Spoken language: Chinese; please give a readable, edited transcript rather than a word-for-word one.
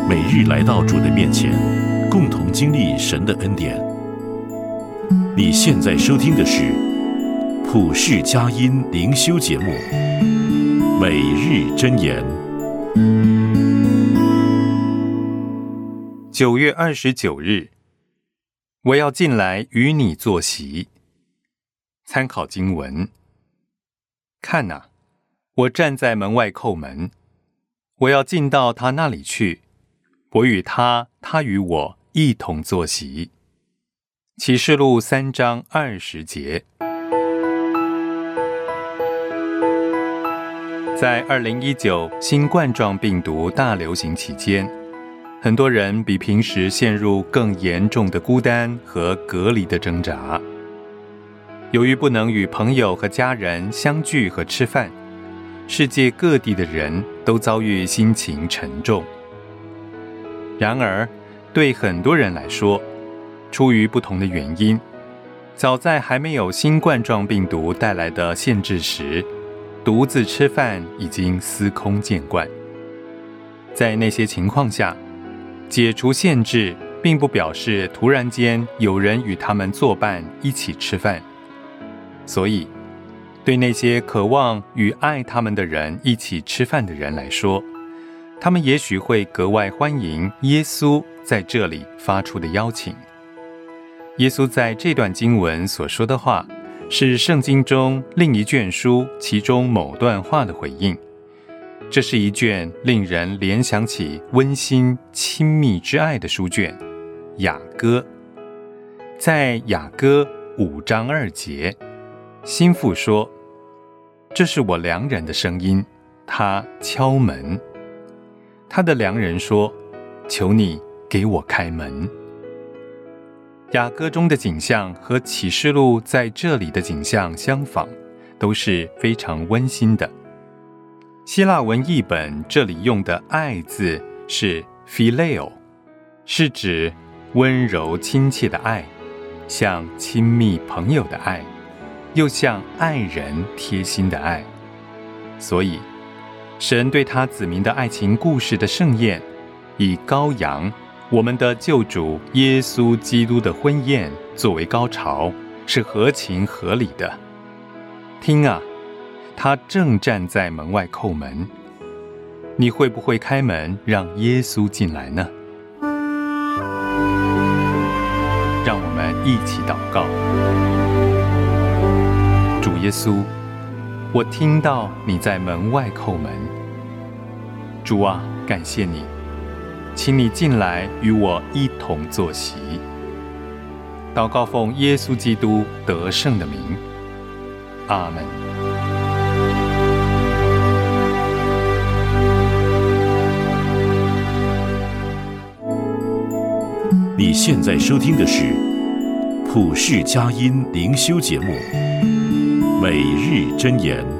每日来到主的面前，共同经历神的恩典。你现在收听的是普世佳音灵修节目《每日箴言》。 9月29日，我要进来与你坐席。参考经文：看哪，我站在门外叩门，我要进到他那里去，我与他，他与我一同坐席。启示录3章20节。在2019新冠状病毒大流行期间，很多人比平时陷入更严重的孤单和隔离的挣扎。由于不能与朋友和家人相聚和吃饭，世界各地的人都遭遇心情沉重。然而，对很多人来说，出于不同的原因，早在还没有新冠状病毒带来的限制时，独自吃饭已经司空见惯。在那些情况下，解除限制并不表示突然间有人与他们作伴一起吃饭。所以，对那些渴望与爱他们的人一起吃饭的人来说，他们也许会格外欢迎耶稣在这里发出的邀请。耶稣在这段经文所说的话，是圣经中另一卷书其中某段话的回应。这是一卷令人联想起温馨亲密之爱的书卷，雅歌。在雅歌5章2节，心腹说：这是我良人的声音，他敲门。他的良人说：求你给我开门。雅歌中的景象和启示录在这里的景象相仿，都是非常温馨的。希腊文译本这里用的爱字是 phileo， 是指温柔亲切的爱，像亲密朋友的爱，又像爱人贴心的爱。所以，神对他子民的爱情故事的盛宴，以羔羊，我们的救主耶稣基督的婚宴作为高潮，是合情合理的。听啊，他正站在门外叩门，你会不会开门让耶稣进来呢？让我们一起祷告。主耶稣，我听到你在门外叩门。主啊，感谢你，请你进来与我一同坐席。祷告奉耶稣基督得胜的名，阿们。 你现在收听的是普世佳音灵修节目《每日箴言》。